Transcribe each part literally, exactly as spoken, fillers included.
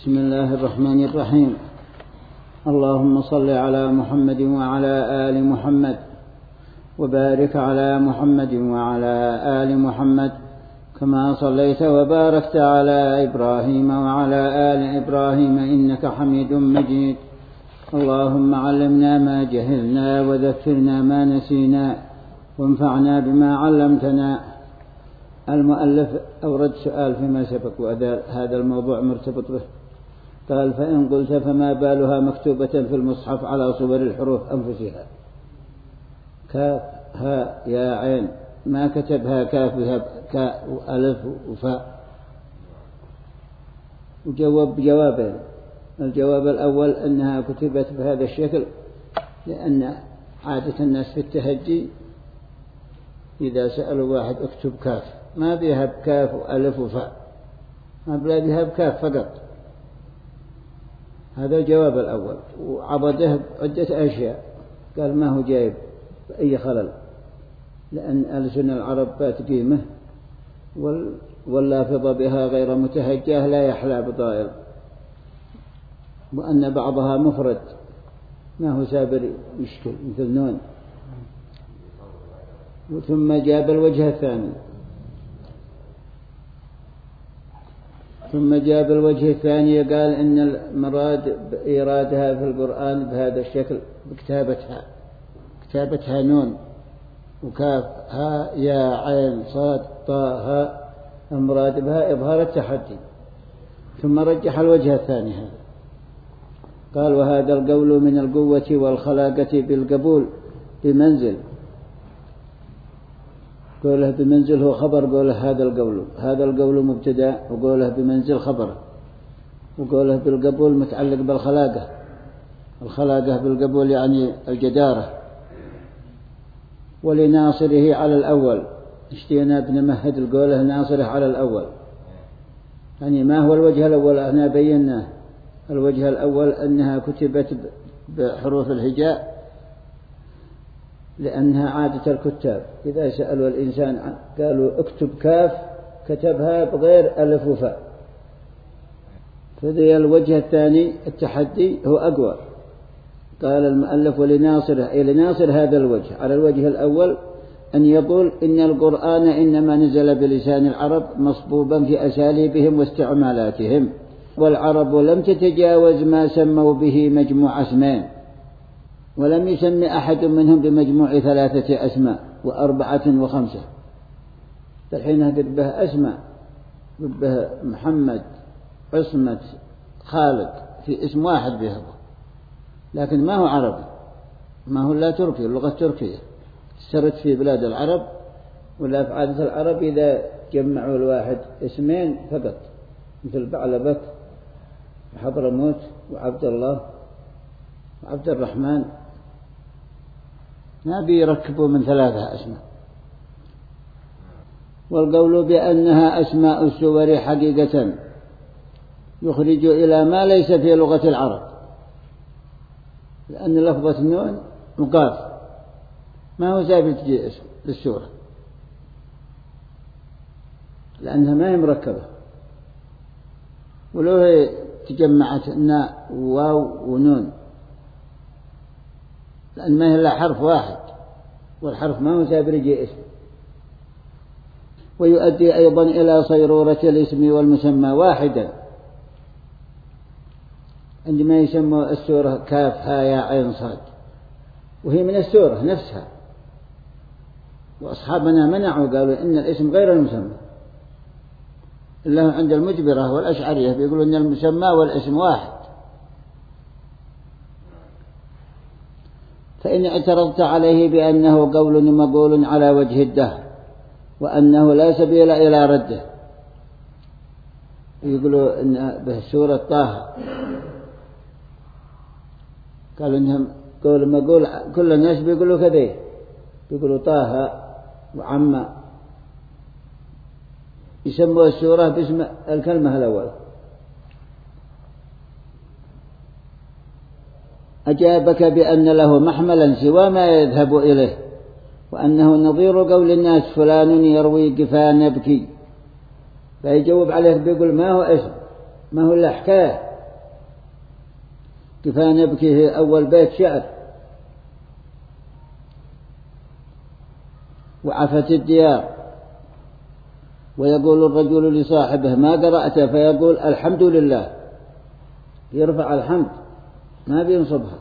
بسم الله الرحمن الرحيم. اللهم صل على محمد وعلى آل محمد وبارك على محمد وعلى آل محمد كما صليت وباركت على إبراهيم وعلى آل إبراهيم إنك حميد مجيد. اللهم علمنا ما جهلنا وذكرنا ما نسينا وانفعنا بما علمتنا. المؤلف أورد سؤال فيما سبق وهذا الموضوع مرتبط به. قال: فإن قلت فما بالها مكتوبة في المصحف على صور الحروف أنفسها، كاف هاء يا عين، ما كتبها كاف كاء وألف وفاء؟ وجواب جوابين. الجواب الأول أنها كتبت بهذا الشكل لأن عادة الناس في التهجي إذا سألوا واحد اكتب كاف ما بيها بكاف وألف وفاء، ما بيها بكاف فقط. هذا الجواب الأول. وعبده عدة أشياء، قال ما هو جايب أي خلل، لأن ألسن العرب بات قيمة واللافظة بها غير متهجاه لا يحلى بضائر، وأن بعضها مفرد ما هو سابر يشكل مثل نون. ثم جاب الوجه الثاني ثم جاب الوجه الثاني قال إن المراد إيرادها في القرآن بهذا الشكل بكتابتها كتابتها نون وكاف ها يا عين صاد طاء هاء، المراد بها إظهار التحدي. ثم رجح الوجه الثاني هذا، قال: وهذا القول من القوة والخلاقة بالقبول بمنزل. قوله بمنزل هو خبر قوله هذا القول، هذا القول مبتدأ، وقوله بمنزل خبر، وقوله بالقبول متعلق بالخلاقة. الخلاقة بالقبول يعني الجدارة. ولناصره على الأول، اشتينا بنمهد القوله ناصره على الأول. يعني ما هو الوجه الأول؟ أنا بيناه. الوجه الأول أنها كتبت بحروف الهجاء لأنها عادة الكتاب إذا سألوا الإنسان قالوا اكتب كاف كتبها بغير ألف وفاء. فذي الوجه الثاني التحدي هو أقوى. قال المؤلف: ولناصر أي لناصر هذا الوجه على الوجه الأول أن يقول إن القرآن إنما نزل بلسان العرب مصبوبا في أساليبهم واستعمالاتهم، والعرب لم تتجاوز ما سموا به مجموع أسماء، ولم يسمي أحد منهم بمجموع ثلاثة أسماء وأربعة وخمسة. الحين قد به أسماء، قد به محمد عصمة خالد في اسم واحد به، لكن ما هو عربي، ما هو لا تركي، اللغة التركية سرت في بلاد العرب، ولا في عادة العرب إذا جمعوا الواحد اسمين فقط، مثل بعلبك وحضرموت وعبد الله وعبد الرحمن، ما بيركبوا من ثلاثة أسماء. والقول بأنها أسماء السور حقيقة يخرج إلى ما ليس في لغة العرب، لأن لفظة نون وقاف ما هو ثابت تجي اسم للسورة، لأنها ما هي مركبة. ولو هي تجمعت ناء وواو ونون، لأن ما هي إلا حرف واحد، والحرف ما هو ثابت يجي اسم. ويؤدي أيضا إلى صيرورة الاسم والمسمى واحدا، عندما يسمى السورة كاف ها يا عين صاد، وهي من السورة نفسها. وأصحابنا منعوا قالوا إن الاسم غير المسمى، إلا عند المجبرة والأشعرية بيقولوا إن المسمى والاسم واحد. فإن اعترضت عليه بأنه قول مقول على وجه الدهر وأنه لا سبيل إلى رده، يقولوا إن بسورة طه قالوا إنهم قول مقول، كل الناس بيقولوا كذا، بيقولوا طه وعم، يسموا السورة باسم الكلمة الأول. أجابك بأن له محملا سوى ما يذهب إليه، وأنه نظير قول الناس فلان يروي قفا نبكي، فيجاوب عليه بيقول ما هو اسم، ما هو إلا حكاية، كفاية نبكي هي أول بيت شعر. وعفت الديار، ويقول الرجل لصاحبه ما قرأت؟ فيقول الحمد لله، يرفع الحمد ما بينصبها.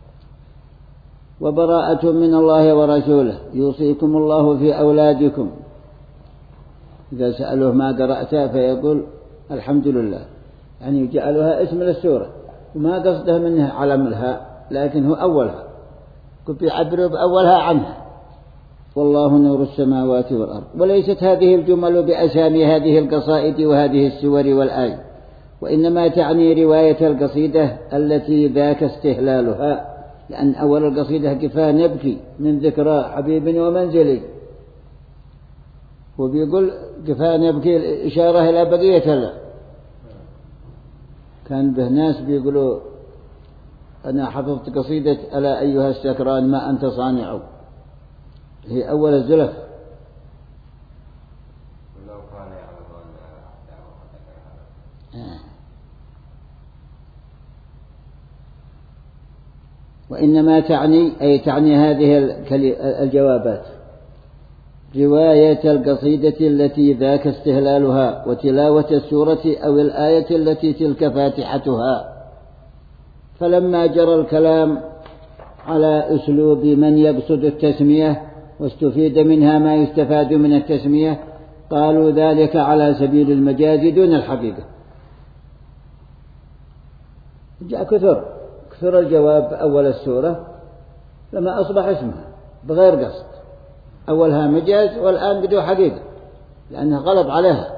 وبراءة من الله ورسوله، يوصيكم الله في أولادكم، إذا سألوه ما قرأت فيقول الحمد لله، يعني يجعلها اسم للسورة، وما قصده منه علم لها، لكن هو أولها، كنت يعبروا بأولها عنها. والله نور السماوات والأرض. وليست هذه الجمل بأسامي هذه القصائد وهذه السور والآي، وإنما تعني رواية القصيدة التي ذاك استهلالها، لأن أول القصيدة كفاية نبكي من ذكرى حبيب ومنزلي، وبيقول كفاية نبكي الإشارة إلى بقية الله. كان به ناس بيقولوا أنا حفظت قصيدة ألا أيها السكران ما أنت صانع، هي أول الزلف. وإنما تعني أي تعني هذه الجوابات رواية القصيدة التي ذاك استهلالها، وتلاوة السورة أو الآية التي تلك فاتحتها. فلما جرى الكلام على أسلوب من يقصد التسمية واستفيد منها ما يستفاد من التسمية، قالوا ذلك على سبيل المجاز دون الحقيقة. جاء كثر كثر الجواب أول السورة لما أصبح اسمها بغير قصد، أولها مجاز والآن بدون حقيقة لأنه غلب عليها.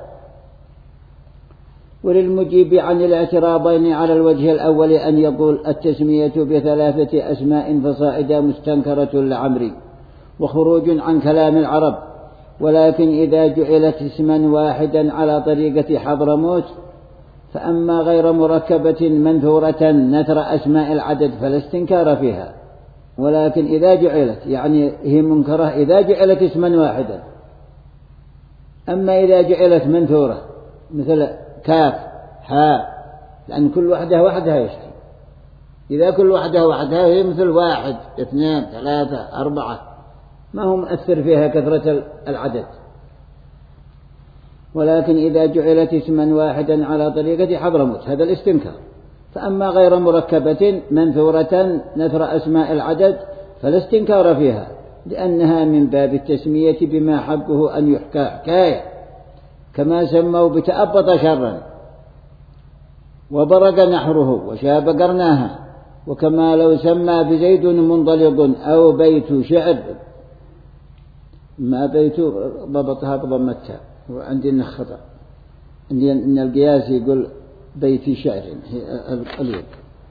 وللمجيب عن الاعتراضين على الوجه الأول أن يقول التسمية بثلاثة أسماء فصاعدا مستنكرة لعمري وخروج عن كلام العرب، ولكن إذا جعلت اسما واحدا على طريقة حضرموت فأما غير مركبة منثورة نثر أسماء العدد فلا استنكار فيها. ولكن إذا جعلت يعني هي منكرة إذا جعلت اسما واحدا، أما إذا جعلت منثورة مثل كاف حاء، لأن كل واحدة وحدها يشتري، إذا كل واحدة وحدها هي مثل واحد اثنين ثلاثة أربعة، ما هو مؤثر فيها كثرة العدد. ولكن إذا جعلت اسما واحدا على طريقة حضرموت هذا الاستنكار. فأما غير مركبة منثورة نثر أسماء العدد فلا استنكار فيها، لأنها من باب التسمية بما حقه أن يحكى حكاية، كما سموا بتأبط شرا وبرق نحره وشاب قرناها، وكما لو سمى بزيد منطلق أو بيت شعر، ما بيت ضبطها بضمتها وعندنا خطأ، عندي أن القياس يقول بيت شعر اليد،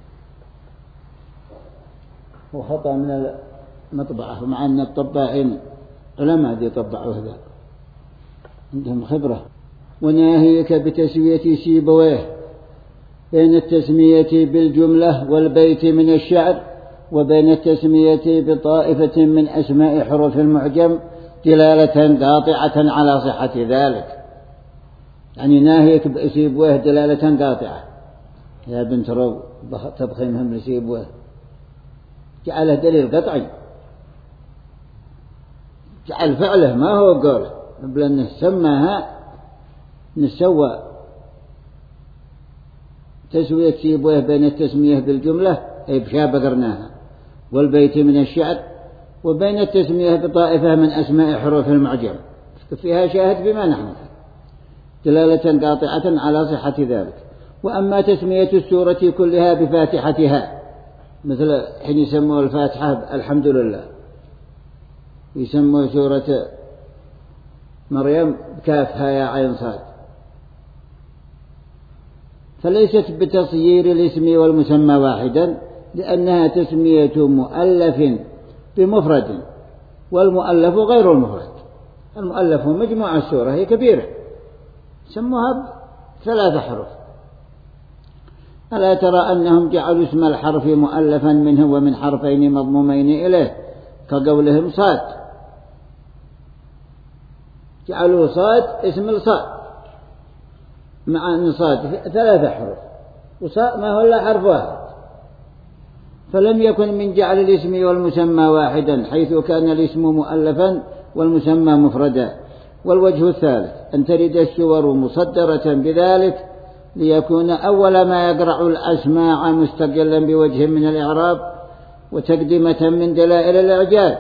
وخطأ من المطبعة، ومع أن الطباعين علماء دي طبعوا هذا عندهم خبرة. وناهيك بتسوية سيبويه بين التسمية بالجملة والبيت من الشعر وبين التسمية بطائفة من أسماء حروف المعجم دلالة قاطعة على صحة ذلك. يعني ناهيك بسيبويه دلالة قاطعة، يا بنت رو تبخيمهم لسيبويه، جعله دليل قطعي، جعل فعله ما هو قوله، بل نسماها نسوى تسوية سيبويه بين التسمية بالجملة أي بشاب قرناها والبيت من الشعر، وبين التسمية بطائفة من أسماء حروف المعجم فيها شاهد بما نحن دلالة قاطعة على صحة ذلك. وأما تسمية السورة كلها بفاتحتها مثل حين يسموا الفاتحة الحمد لله، يسموا سورة مريم كافها يا عين صاد، فليست بتصيير الاسم والمسمى واحدا، لأنها تسمية مؤلف بمفرد، والمؤلف غير المفرد. المؤلف هو مجموعة السورة هي كبيرة سموها ثلاث حروف. ألا ترى أنهم جعلوا اسم الحرف مؤلفا منه ومن حرفين مضمومين إليه كقولهم صاد، جعلوا صاد اسم الصاد مع أن صاد ثلاث حروف وصاد ما هو إلا حرف واحد، فلم يكن من جعل الاسم والمسمى واحدا، حيث كان الاسم مؤلفا والمسمى مفردا. والوجه الثالث أن ترد السور مصدرة بذلك ليكون أول ما يقرع الأسماع مستقلا بوجه من الإعراب وتقدمة من دلائل الإعجاز،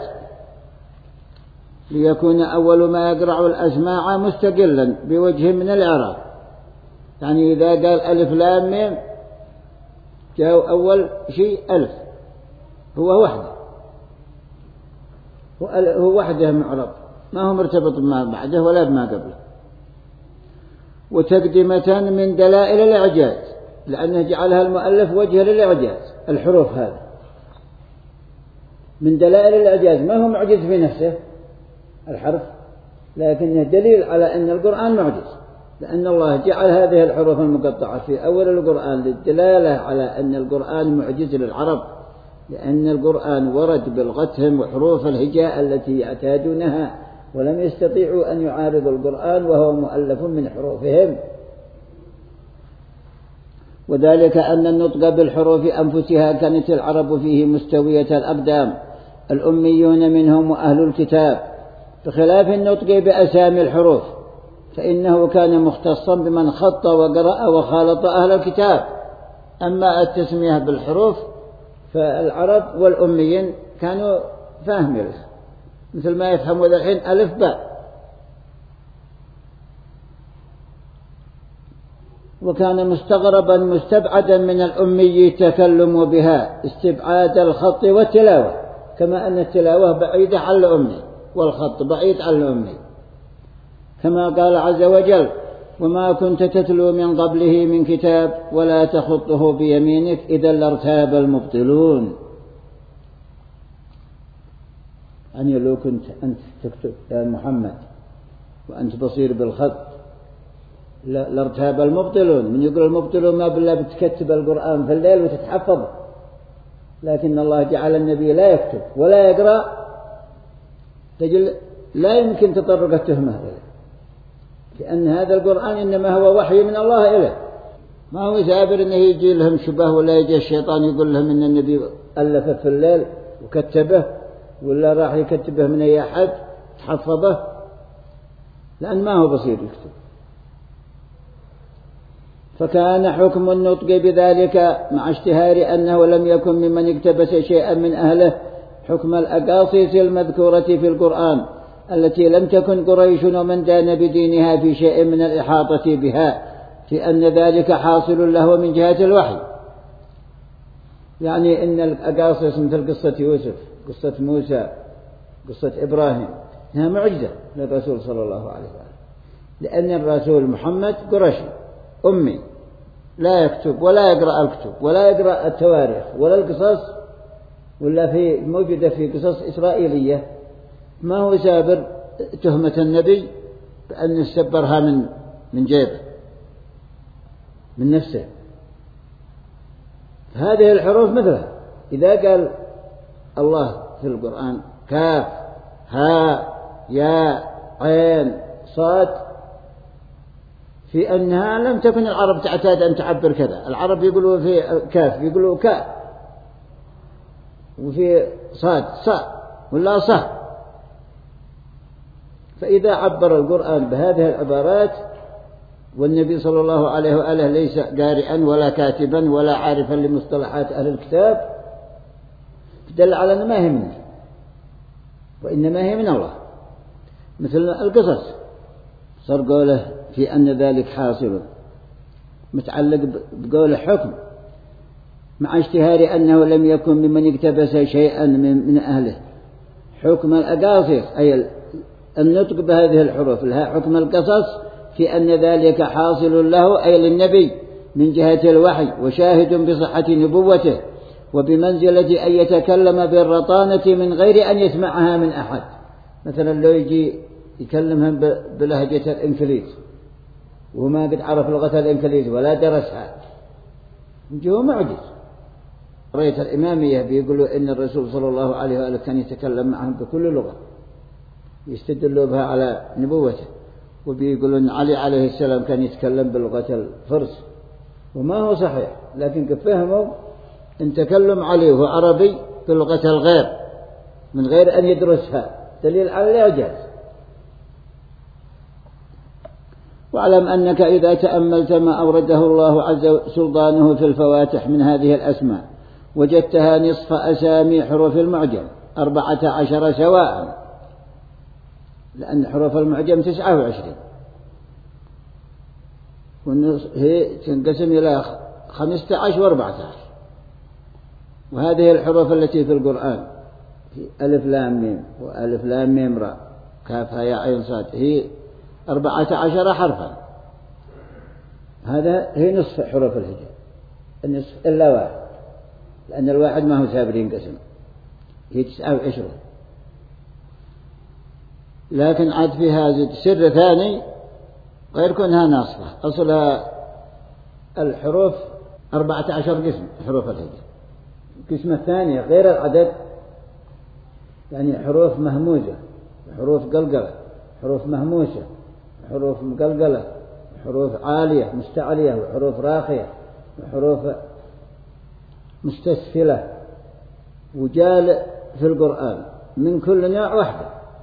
ليكون أول ما يقرع الأسماع مستقلا بوجه من الإعراب. يعني إذا قال ألف لام ميم جاء أول شيء ألف، هو وحده، هو وحده معرب، ما هو مرتبط بما بعده ولا بما قبله. وتقدمة من دلائل الإعجاز، لأنه جعلها المؤلف وجه للإعجاز. الحروف هذا من دلائل الإعجاز، ما هو معجز في نفسه الحرف، لكنه دليل على أن القرآن معجز، لأن الله جعل هذه الحروف المقطعة في أول القرآن للدلالة على أن القرآن معجز للعرب، لأن القرآن ورد بلغتهم وحروف الهجاء التي يعتادونها، ولم يستطيعوا أن يعارضوا القرآن وهو مؤلف من حروفهم. وذلك أن النطق بالحروف أنفسها كانت العرب فيه مستوية الأقدام، الأميون منهم وأهل الكتاب، بخلاف النطق بأسامي الحروف فإنه كان مختصا بمن خط وقرأ وخالط أهل الكتاب. أما التسمية بالحروف فالعرب والأميين كانوا فاهمين لها، مثل ما يفهموا الحين ألف باء. وكان مستغربا مستبعدا من الأمي التكلم بها استبعاد الخط والتلاوة، كما أن التلاوة بعيدة عن الأمي والخط بعيد عن الأمي، كما قال عز وجل: وما كنت تتلو من قبله من كتاب ولا تخطه بيمينك إذا لارتاب المبطلون. يعني لو كنت أنت تكتب يا محمد وأنت بصير بالخط لارتاب المبطلون. من يقول المبطلون ما بالله بتكتب القرآن في الليل وتتحفظه، لكن الله جعل النبي لا يكتب ولا يقرأ، تجل لا يمكن تطرق التهمة إليه، لأن هذا القرآن إنما هو وحي من الله إليه، ما هو سابر إنه يجي لهم شبه ولا يجي الشيطان يقول لهم إن النبي ألفه في الليل وكتبه ولا راح يكتبه من أي أحد تحفظه، لأن ما هو بصير يكتب. فكان حكم النطق بذلك مع اشتهار أنه لم يكن ممن اقتبس شيئا من أهله حكم الأقاصيص المذكورة في القرآن التي لم تكن قريش ومن دان بدينها في شيء من الإحاطة بها، في أن ذلك حاصل له من جهة الوحي. يعني إن الأقاصيص مثل قصة يوسف، قصة موسى، قصة إبراهيم، إنها معجزة للرسول صلى الله عليه وسلم، لأن الرسول محمد قرشي أمي لا يكتب ولا يقرأ الكتب ولا يقرأ التواريخ ولا القصص، ولا في موجودة في قصص إسرائيلية، ما هو سابر تهمة النبي بأن يستبرها من من جيبه من نفسه. هذه الحروف مثلها، إذا قال الله في القرآن كاف ها يا عين صاد، في أنها لم تكن العرب تعتاد أن تعبر كذا. العرب يقولوا في كاف يقولوا كاف، وفي صاد صا ولا صا. فإذا عبر القرآن بهذه العبارات والنبي صلى الله عليه وآله ليس قارئا ولا كاتبا ولا عارفا لمصطلحات أهل الكتاب، دل على أنه ما هي منه وإنما هي من الله. مثل القصص صار قوله في أن ذلك حاصل متعلق بقول حكم مع اشتهار أنه لم يكن ممن اقتبس شيئا من, من أهله حكم الأقاصيص، أي النطق بهذه الحروف لها حكم القصص، في أن ذلك حاصل له أي للنبي من جهة الوحي، وشاهد بصحة نبوته وبمنزلة أن يتكلم بالرطانة من غير أن يسمعها من أحد. مثلا لو يجي يكلمهم بلهجة الإنكليز وما قد عرف لغة الإنكليز ولا درسها، هو معجز. رأيت الإمامية بيقولوا إن الرسول صلى الله عليه وآله كان يتكلم معهم بكل لغة يستدلوا بها على نبوته، وبيقولون علي عليه السلام كان يتكلم بلغة الفرس، وما هو صحيح، لكن فهموا إن تكلم عليه هو عربي بلغة الغير من غير أن يدرسها دليل على الإعجاز. واعلم أنك إذا تأملت ما أورده الله عز وجل سلطانه في الفواتح من هذه الأسماء وجدتها نصف أسامي حروف المعجم أربعة عشر سواء، لأن حروف المعجم تسعة وعشرين هي تنقسم إلى خمسة عشر وأربعة عشر، وهذه الحروف التي في القرآن في ألف لام ميم وألف لام ميم راء كافها يا عين صاد هي أربعة عشر حرفا. هذا هي نصف حروف الهجاء، النصف إلا واحد، لأن الواحد ما هو سابر ينقسم، هي تسعة وعشرون. لكن عاد فيها سر ثاني غير كونها ناصفة، أصلها الحروف أربعة عشر قسم حروف الهجاء. القسم الثاني غير العدد، يعني حروف مهموزة، حروف قلقلة، حروف مهموسة، حروف مقلقلة، حروف عالية مستعلية، وحروف راخية، وحروف مستسفلة. وجال في القرآن من كل نوع واحدة،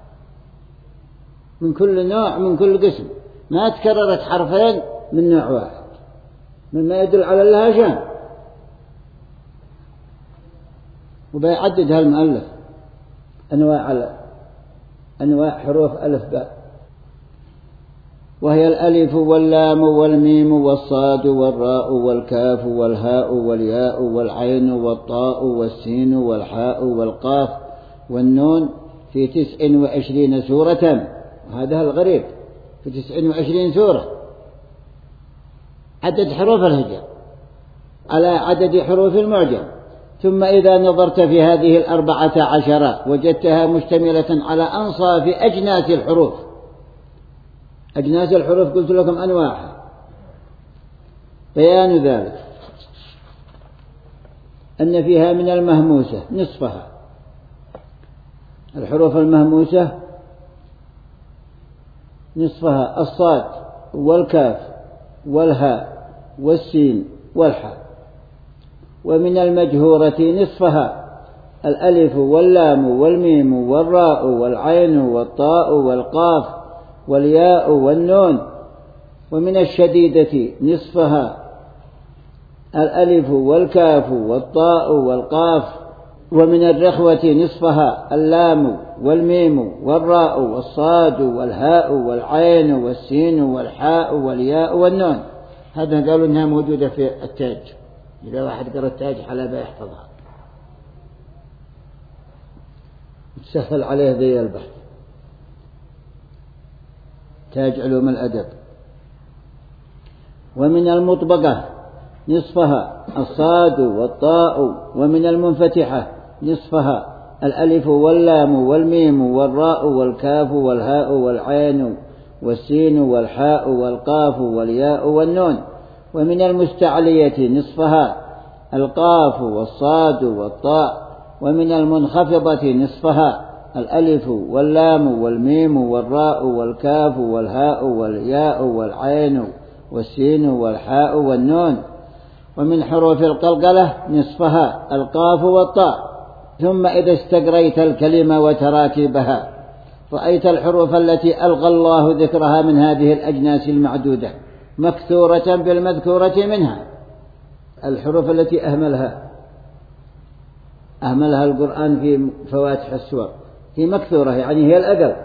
من كل نوع من كل قسم، ما تكررت حرفين من نوع واحد مما يدل على اللهجان. وبيعددها المؤلف أنواع أنواع حروف ألف باء، وهي الألف واللام والميم والصاد والراء والكاف والهاء والياء والعين والطاء والسين والحاء والقاف والنون في تسع وعشرين سورة. هذا الغريب، في تسع وعشرين سورة عدد حروف الهجاء على عدد حروف المعجم. ثم إذا نظرت في هذه الأربعة عشر وجدتها مشتملة على أنصاف أجناس الحروف. أجناس الحروف قلت لكم أنواعها. بيان ذلك أن فيها من المهموسة نصفها، الحروف المهموسة نصفها الصاد والكاف والهاء والسين والحاء. ومن المجهورة نصفها الألف واللام والميم والراء والعين والطاء والقاف والياء والنون. ومن الشديدة نصفها الألف والكاف والطاء والقاف. ومن الرخوة نصفها اللام والميم والراء والصاد والهاء والعين والسين والحاء والياء والنون. هذا قالوا إنها موجودة في التاج، إذا واحد قرأ التاج حلبة يحفظها، تسهل عليه ذي البحث، تاج علوم الأدب. ومن المطبقة نصفها الصاد والطاء. ومن المنفتحة نصفها الألف واللام والميم والراء والكاف والهاء والعين والسين والحاء والقاف والياء والنون. ومن المستعلية نصفها القاف والصاد والطاء. ومن المنخفضة نصفها الألف واللام والميم والراء والكاف والهاء والياء والعين والسين والحاء والنون. ومن حروف القلقلة نصفها القاف والطاء. ثم إذا استقريت الكلمة وتراكيبها رأيت الحروف التي ألغى الله ذكرها من هذه الأجناس المعدودة مكثورة بالمذكورة منها. الحروف التي أهملها أهملها القرآن في فواتح السور هي مكثورة، يعني هي الأقل.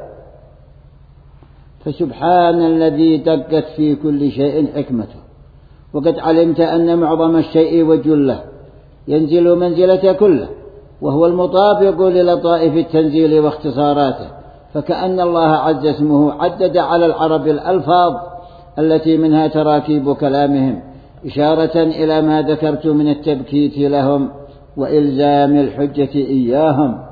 فسبحان الذي دقت في كل شيء حكمته، وقد علمت أن معظم الشيء وجله ينزل منزلة كله، وهو المطابق للطائف التنزيل واختصاراته. فكأن الله عز اسمه عدد على العرب الألفاظ التي منها تراكيب كلامهم، إشارة إلى ما ذكرت من التبكيت لهم وإلزام الحجة إياهم.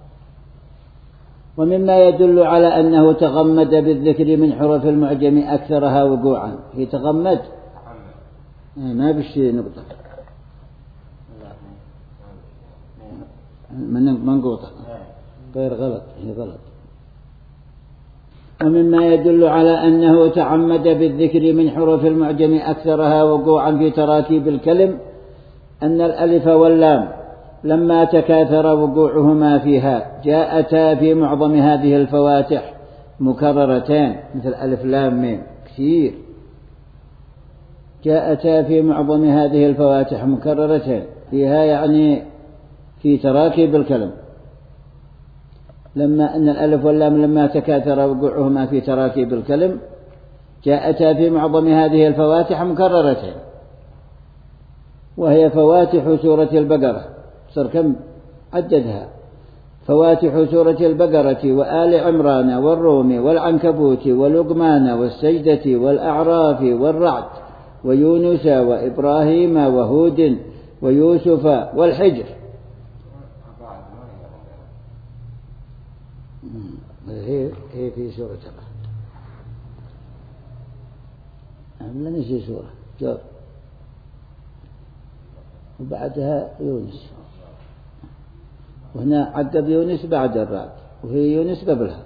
ومما يدل على أنه تغمد بالذكر من حروف المعجم أكثرها وقوعا. هي تغمد ما بشي نقطة من منقوطة غير غلط، هي غلط. ومما يدل على أنه تعمد بالذكر من حروف المعجم أكثرها وقوعا في تراكيب الكلم أن الألف واللام لما تكاثر وقوعهما فيها جاءتا في معظم هذه الفواتح مكررتان، مثل ألف لام ميم كثير، جاءتا في معظم هذه الفواتح مكررتان فيها يعني في تراكيب الكلم، لما أن الألف واللام لما تكاثر وقوعهما في تراكيب الكلم جاءتا في معظم هذه الفواتح مكررتين، وهي فواتح سورة البقرة. صار كم عددها؟ فواتح سورة البقرة وآل عمران والروم والعنكبوت ولقمان والسجدة والأعراف والرعد ويونس وإبراهيم وهود ويوسف والحجر. هي هي في سورة الرعد. لا نسي سورة جار، وبعدها يونس، وهنا عقب يونس بعد الرعد، وهي يونس قبلها.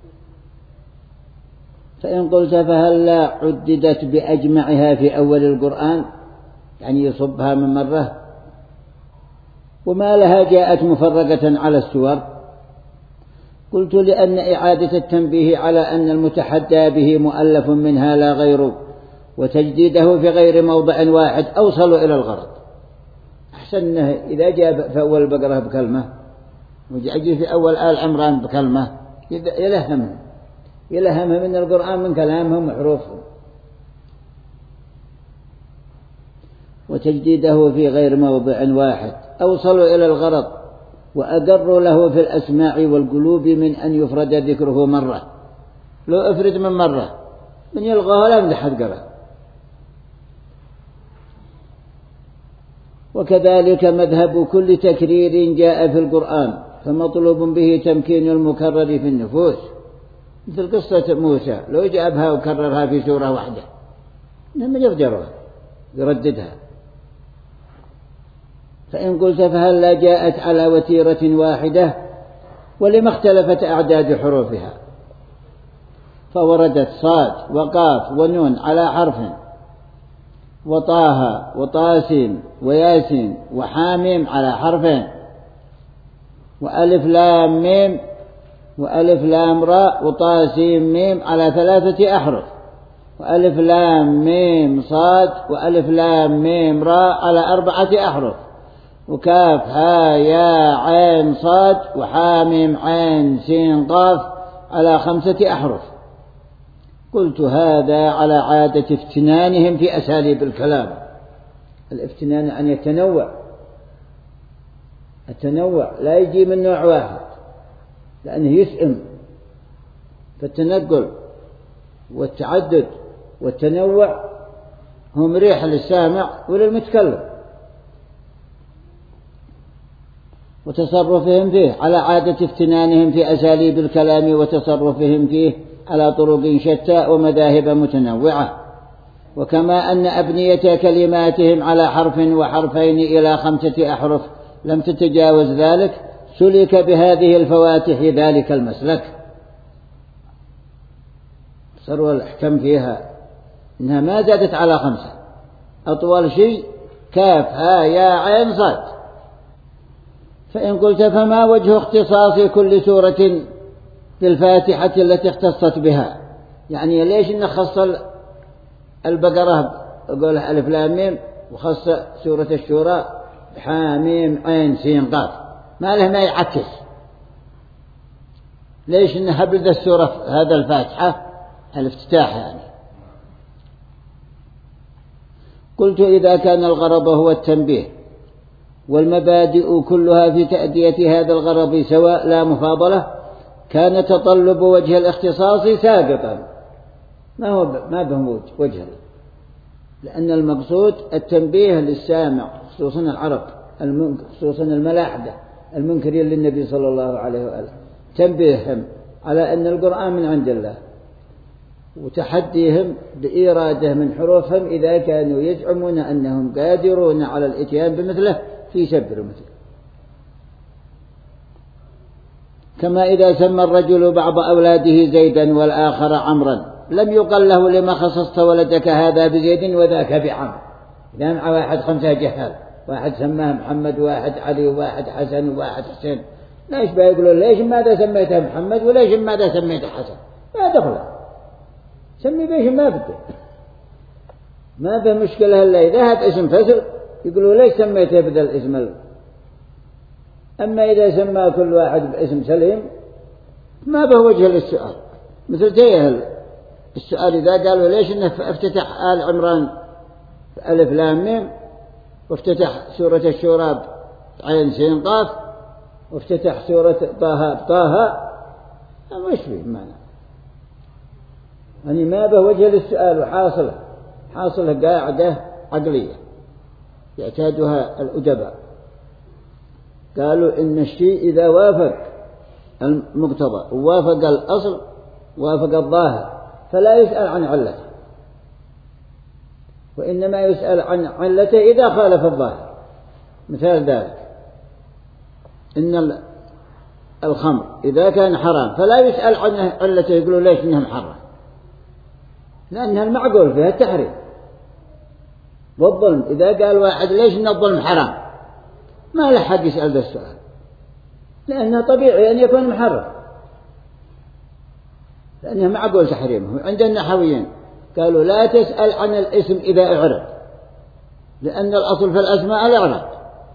فإن قلت فهلا عددت بأجمعها في أول القرآن، يعني يصبها من مرة، وما لها جاءت مفرقة على السور؟ قلت لأن إعادة التنبيه على أن المتحدى به مؤلف منها لا غيره، وتجديده في غير موضع واحد أوصل إلى الغرض. أحسن إذا جاء في أول البقرة بكلمة ويجي في أول آل عمران بكلمة يلهم يلهم من القرآن من كلامهم وحروفهم، وتجديده في غير موضع واحد أوصلوا إلى الغرض، وأقروا له في الأسماع والقلوب من أن يفرد ذكره مرة. لو أفرد من مرة من يلغاه لا من حد قرأ. وكذلك مذهب كل تكرير جاء في القرآن فمطلوب به تمكين المكرر في النفوس، مثل قصة موسى لو جابها وكررها في سورة واحدة لما يرجعها يرددها. فإن قلت فهل لا جاءت على وتيرة واحدة ولما اختلفت أعداد حروفها؟ فوردت صاد وقاف ونون على حرف، وطه وطاسين وياسين وحاميم على حرفين، وألف لام ميم وألف لام راء وطاسين ميم على ثلاثة أحرف، وألف لام ميم صاد وألف لام ميم راء على أربعة أحرف، وكاف ها يا عين صاد وحاميم عين سين قاف على خمسة أحرف. قلت هذا على عادة افتنانهم في أساليب الكلام. الافتنان أن يتنوع، التنوع لا يجي من نوع واحد لأنه يسئم، فالتنقل والتعدد والتنوع هو مريح للسامع وللمتكلم. وتصرفهم فيه على عادة افتنانهم في أساليب الكلام وتصرفهم فيه على طرق شتى ومذاهب متنوعة. وكما أن أبنية كلماتهم على حرف وحرفين إلى خمسة أحرف لم تتجاوز ذلك، سلك بهذه الفواتح ذلك المسلك. صار الأحكام فيها إنها ما زادت على خمسة، أطول شيء كاف ها يا عين صاد. فإن قلت فما وجه اختصاص كل سورة بالفاتحة التي اختصت بها؟ يعني ليش نخص البقرة أقولها ألف لام ميم وخص سورة الشورى حاميم عين سين قاف؟ ما له ما يعكس. ليش نهبل ذا السورة هذا الفاتحة الافتتاح يعني؟ قلت إذا كان الغرض هو التنبيه والمبادئ كلها في تأدية هذا الغرض سواء لا مفاضلة، كان تطلب وجه الاختصاص ساقطا، ما هو ما به وجه، لأن المقصود التنبيه للسامع خصوصا العرب خصوصا الملاحدة المنكرين للنبي صلى الله عليه وآله، تنبيههم على أن القرآن من عند الله، وتحديهم بإرادة من حروفهم إذا كانوا يزعمون أنهم قادرون على الإتيان بمثله في سبر مثله. كما إذا سمى الرجل بعض أولاده زيدا والآخر عمرا لم يقل له لما خصصت ولدك هذا بزيد وذاك بعمر، إذا مع واحد خمسة جهال واحد سماه محمد وواحد علي وواحد حسن وواحد حسين، ليش بيقولوا ليش ماذا سميته محمد وليش ماذا سميته حسن؟ ما دخل، سمي بيش ما بده، ما به مشكلة إلا إذا هات اسم فصل يقولوا ليش سميته بدل اسم ال... أما إذا سمى كل واحد باسم سليم ما به وجه للسؤال. مثل زي السؤال إذا قالوا ليش إنه افتتح آل عمران ألف لام ميم، وافتتح سورة الشورى عين سين قاف، وافتتح سورة طه بطه، مش فيه معنى، يعني ما به وجه للسؤال. وحاصله حاصله قاعدة عقلية يعتادها الأدباء، قالوا إن الشيء إذا وافق المقتضى ووافق الأصل وافق الظاهر فلا يسأل عن علته، وإنما يسأل عن علته إذا خالف الظاهر. مثال ذلك إن الخمر إذا كان حرام فلا يسأل عن علته، يقولوا ليش إنها محرم، لأنها المعقول فيها التحريم. والظلم إذا قال واحد ليش إن الظلم حرام، ما له حد يسأل ذا السؤال، لأنه طبيعي أن يكون محرم، لأنه معقول تحريمه. عند النحويين قالوا لا تسأل عن الاسم إذا أعرب، لأن الأصل في الأسماء الإعراب.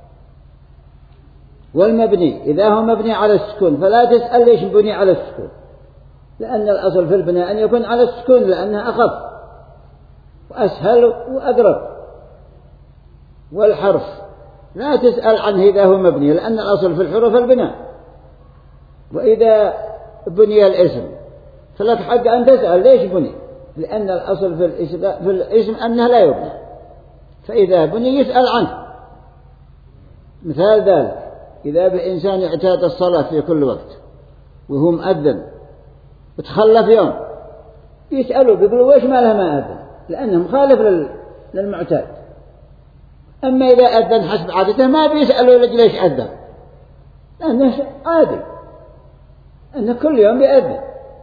والمبني إذا هو مبني على السكون فلا تسأل ليش بني على السكون، لأن الأصل في البناء أن يكون على السكون لأنها أخف وأسهل وأقرب. والحرف لا تسأل عنه إذا هو مبني، لأن الأصل في الحروف البناء. وإذا بني الاسم فلك حق أن تسأل ليش بني، لأن الأصل في الاسم أنه لا يبنى، فإذا بني يسأل عنه. مثال ذلك إذا بإنسان اعتاد الصلاة في كل وقت وهو مؤذن وتخلف يوم، يسألوا بيقولوا ويش ما له ما أذن، لأنه مخالف للمعتاد. أما إذا أذن حسب عادته ما بيسألوا لك ليش أذن، لأنه عادي أنه كل يوم بيأذن.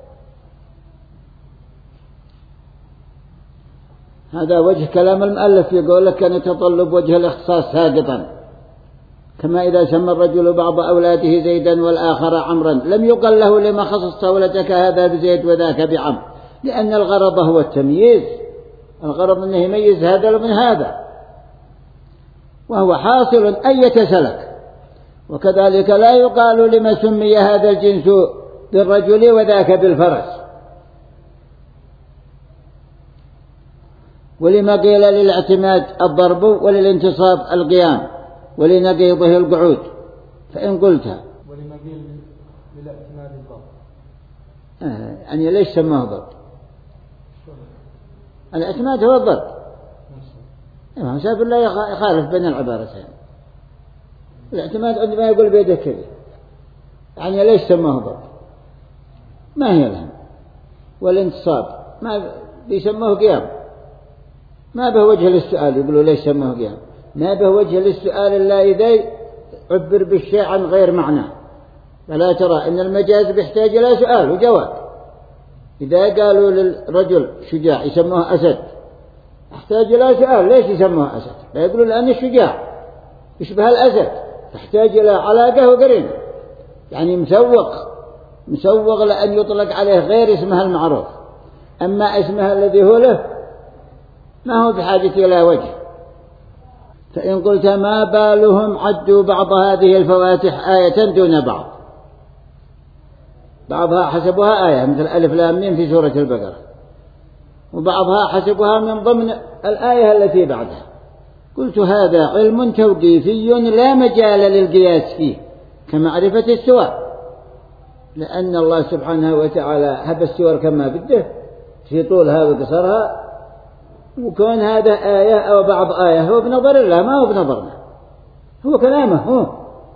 هذا وجه كلام المؤلف، يقول لك كان يتطلب وجه الاختصاص ساقطا، كما إذا سمى الرجل بعض أولاده زيدا والآخر عمرا لم يقل له لما خصصت ولدك هذا بزيد وذاك بعمر، لأن الغرض هو التمييز، الغرض أنه يميز هذا من هذا، وهو حاصل أن يتسلك. وكذلك لا يقال لما سمي هذا الجنس بالرجل وذاك بالفرس. ولما قيل للاعتماد الضرب وللانتصاب القيام ولنقيضه القعود. فإن قلت ولما قيل للاعتماد الضرب آه يعني ليش سماه ضرب؟ الاعتماد هو الضرب، إمام شاف الله يخالف بين العبارتين. الاعتماد عندما يقول بيده كذا، يعني ليش سماه ضرب؟ ما هي لهم. والانتصاب ما بيسموه قيام، ما به وجه للسؤال، يقولوا ليش سموه قيام، ما به وجه للسؤال إلا إذا عبر بالشيء عن غير معنى. فلا ترى إن المجاز بيحتاج إلى سؤال وجواب. إذا قالوا للرجل شجاع يسموه أسد، يحتاج إلى سؤال ليش يسموه أسد، لا يقولوا لأنه شجاع يشبه الأسد، يحتاج إلى علاقة وقرين، يعني مسوق مسوق لأن يطلق عليه غير اسمها المعروف. أما اسمها الذي هو له ما هو بحاجة إلى وجه. فإن قلت ما بالهم عدوا بعض هذه الفواتح آية دون بعض، بعضها حسبها آية مثل ألف لام ميم في سورة البقرة، وبعضها حسبها من ضمن الآية التي بعدها. قلت هذا علم توقيفي لا مجال للقياس فيه كمعرفة السور، لأن الله سبحانه وتعالى هب السور كما بده في طولها وقصرها، وكون هذا آية أو بعض آية هو بنظر الله ما هو بنظرنا، هو كلامه هو.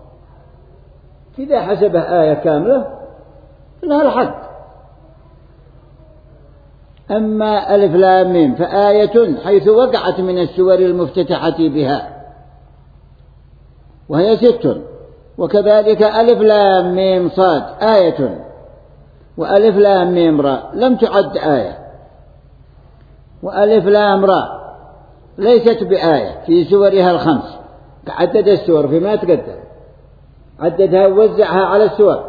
إذا حسبه آية كاملة لها الحق. أما ألف لام ميم فآية حيث وقعت من السور المفتتحة بها وهي ست، وكذلك ألف لام ميم صاد آية، وألف لام ميم راء لم تعد آية، وألف لام راء ليست بآية في سورها الخمس، عدد السور فيما تقدم، عددها ووزعها على السور.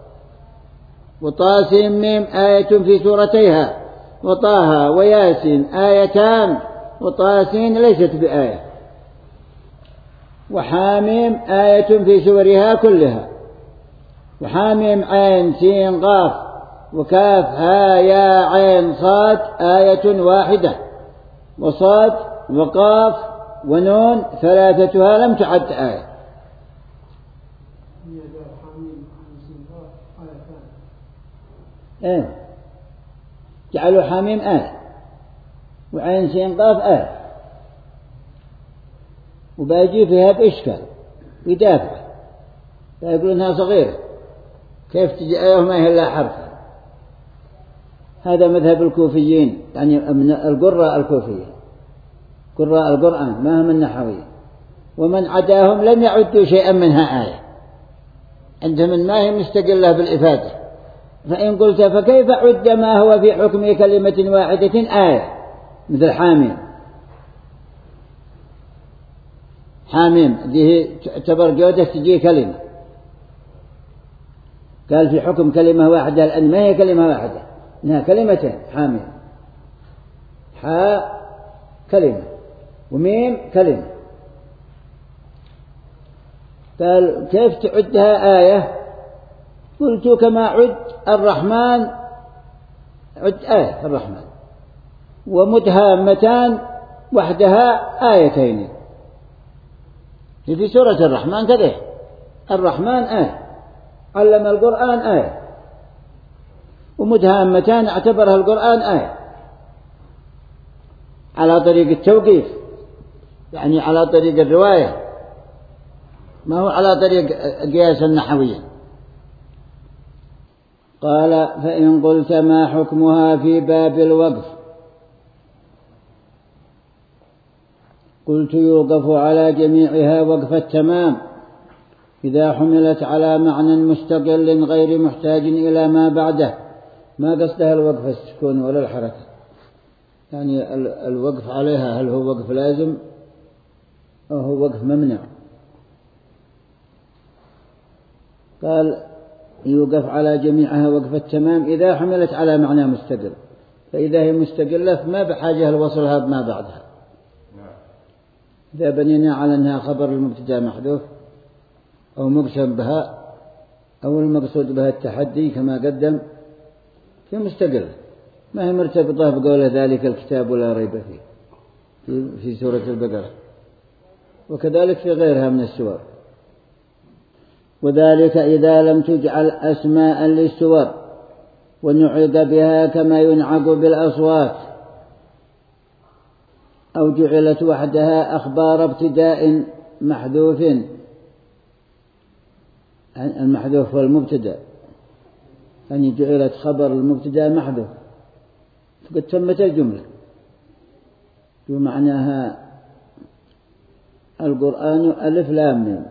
وطاسين ميم آية في سورتيها، وطه وياسين آيتان، وطاسين ليست بآية، وحاميم آية في سورها كلها، وحاميم عين سين قاف وكاف ها يا عين صاد آية واحدة، وصاد وقاف ونون ثلاثتها لم تعد آية. إيه جعلوا حاميم آية وعين سين قاف آية، وباجي فيها بإشكال ويدافع يقولون إنها صغيرة، كيف تجي آية وما هي إلا حرف؟ هذا مذهب الكوفيين، يعني من القراء الكوفيين، قراء القرآن ما هم النحويين، ومن عداهم لم يعدوا شيئا منها آية، عندهم ما هي مستقلة بالإفادة. فإن قلت فكيف عد ما هو في حكم كلمة واحدة آية مثل حاميم؟ حاميم دي تعتبر جودة تجي كلمة، قال في حكم كلمة واحدة، لأن ما هي كلمة واحدة، إنها كلمتين. حاميم حاء كلمة وميم كلمة، قال كيف تعدها آية؟ قلت كما عد الرحمن، عد آية الرحمن، ومدهامتان وحدها آيتين في سورة الرحمن كذا، الرحمن آية، علم القرآن آية، ومدهامتان اعتبرها القرآن آية على طريق التوقيف، يعني على طريق الرواية، ما هو على طريق قياس النحويين. قال فإن قلت ما حكمها في باب الوقف؟ قلت يوقف على جميعها وقف التمام إذا حملت على معنى مستقل غير محتاج إلى ما بعده. ما قصدها الوقف السكون ولا الحركة، يعني الوقف عليها هل هو وقف لازم أو هو وقف ممنوع؟ قال يوقف على جميعها وقف التمام إذا حملت على معنى مستقل، فإذا هي مستقلة فما بحاجة لوصلها بما بعدها. إذا بنينا على أنها خبر المبتدأ محذوف أو مقسم بها أو المقصود بها التحدي كما قدم، في مستقلة ما هي مرتبطة بقول ذلك الكتاب لا ريب فيه في سورة البقرة، وكذلك في غيرها من السور. وذلك إذا لم تجعل أسماء للسور ونعق بها كما ينعق بالأصوات، أو جعلت وحدها أخبار ابتداء محذوف، المحذوف والمبتدأ، يعني جعلت خبر المبتدأ محذوف فقد تمت الجملة، ومعناها القرآن ألف لام ميم.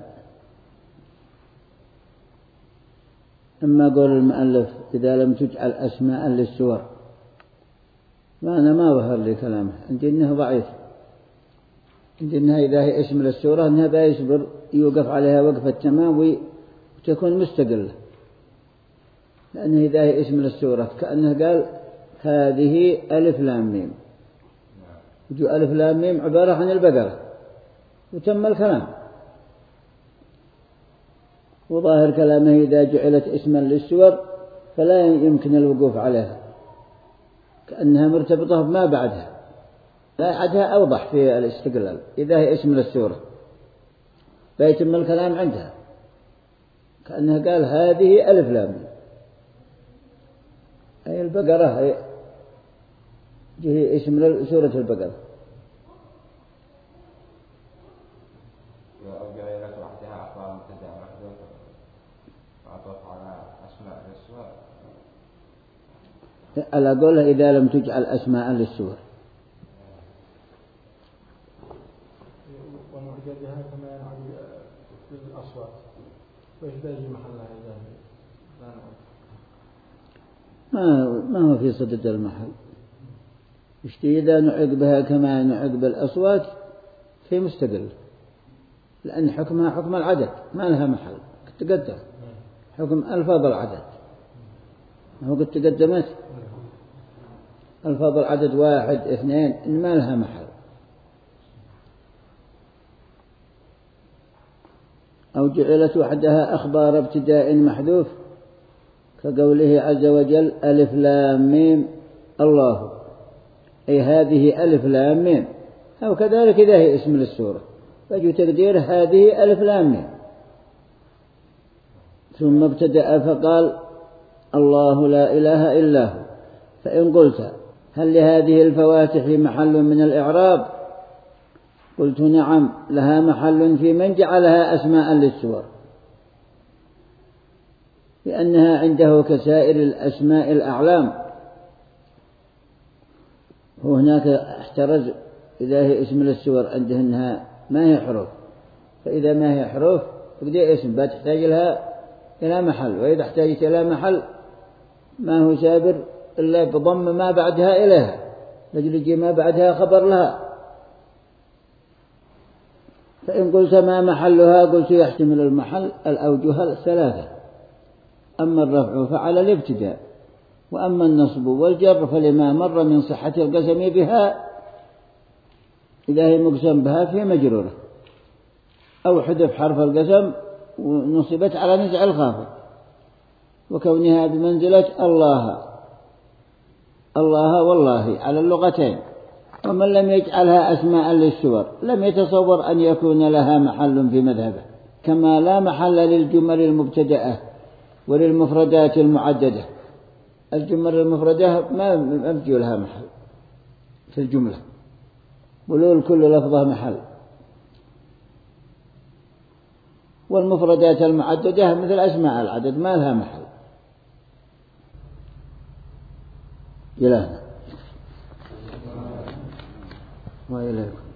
أما قول المؤلف إذا لم تجعل أسماء للسور، ما أنا ما ظهر لي كلامه، عندي إنه ضعيف، عندي إنها إذا هي اسم للسورة إنها بيصبر يوقف عليها وقف التمام وتكون مستقلة، لأنه إذا هي اسم للسورة كأنه قال هذه ألف لام ميم، وجو ألف لام ميم عبارة عن البقرة وتم الكلام. وظاهر كلامه إذا جعلت اسما للسور فلا يمكن الوقوف عليها، كأنها مرتبطة بما بعدها، لا أحدها أوضح في الاستقلال. إذا هي اسم للسورة فيتم الكلام عندها، كأنها قال هذه ألف لام، أي البقرة هي اسم لسورة البقرة. على قولها إذا لم تجعل أسماء للسور، ونعجبها كما ينعجب بالأصوات، وإيش بيجي محلها إذا ما ما هو في صدد المحل. إذا نعق بها كما نعق بالأصوات في مستقل، لأن حكمها حكم العدد ما لها محل تقدم حكم ألفاظ العدد هو قد تقدمت ألفاظ العدد واحد اثنين إن ما لها محل. أو جعلت وحدها أخبار ابتداء محذوف كقوله عز وجل ألف لام ميم الله أي هذه ألف لام ميم أو كذلك إذا هي اسم للسورة فجو تقدير هذه ألف لام ميم. ثم ابتدأ فقال الله لا إله إلا هو فإن قلت هل لهذه الفواتح محل من الإعراب قلت نعم لها محل في من جعلها أسماء للسور لأنها عنده كسائر الأسماء الأعلام. وهناك احترز إذا هي اسم للسور عنده أنها ما هي حروف فإذا ما هي حروف فقدي اسم بتحتاج لها إلى محل وإذا احتاجت إلى محل ما هو سابر إلا بضم ما بعدها إليها لجل ما بعدها خبر لها. فإن قلت ما محلها قلت يحتمل المحل الأوجه الثلاثة أما الرفع فعلى الابتداء وأما النصب والجر فلما مر من صحة القسم بها إذا هي مقسم بها في مجرورة أو حذف حرف القسم ونصبت على نزع الخافض وكونها بمنزلة الله الله والله على اللغتين. ومن لم يجعلها أسماء للسور لم يتصور أن يكون لها محل في مذهبه كما لا محل للجمل المبتدأة وللمفردات المعددة. الجمل المفردة ما مبجي لها محل في الجملة ولول كل لفظة محل والمفردات المعددة مثل أسماء العدد ما لها محل. إلهنا وإليكم.